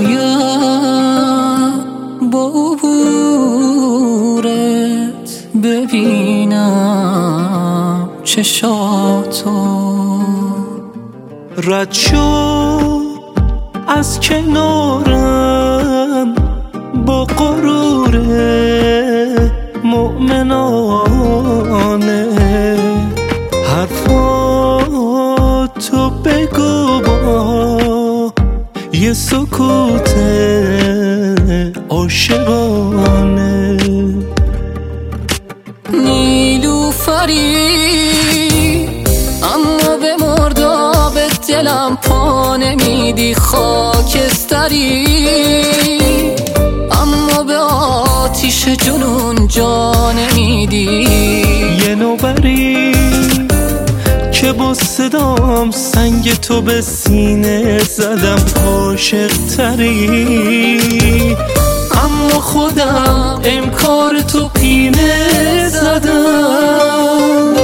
باید با عبورت ببینم چشاتو. رد شو از کنارم با غرور مؤمنانه، حرفاتو بگو با یه سکوت عاشقانه. نیلوفری اما به مرداب دلم پا نمیدی، خاکستری اما به آتیش جنون جا نمیدی. یه نوبری که با صدام سنگ تو به سینه زدم، عاشق تری اما خودم انکار تو پینه زدم.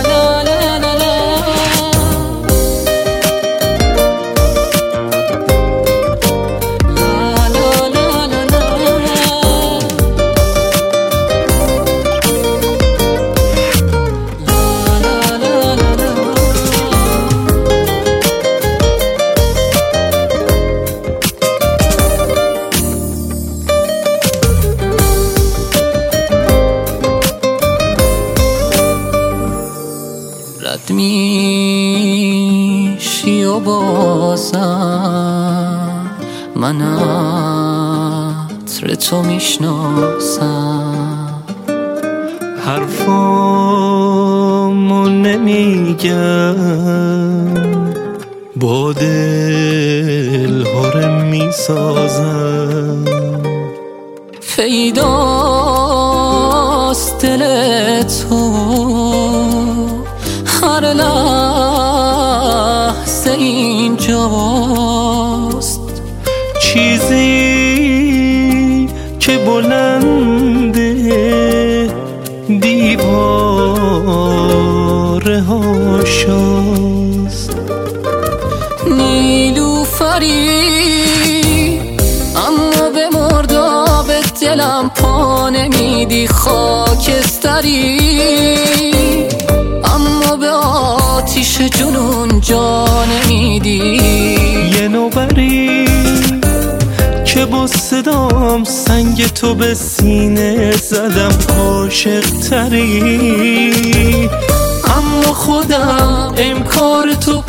رد میشی و بازم من عطر تو میشناسم، حرفامو نمیگم با دلهاره میسازم. پیداست دل تو هر لحظه اینجاست، چیزی که بلنده دیواره هاشاست. نیلوفری اما به مرداب دلم پا نمیدی، خاکستری اما به آتیش جنون جا نمیدی. یه نوبری که با صدام سنگ تو به سینه زدم، عاشق تری اما خودم انکار تو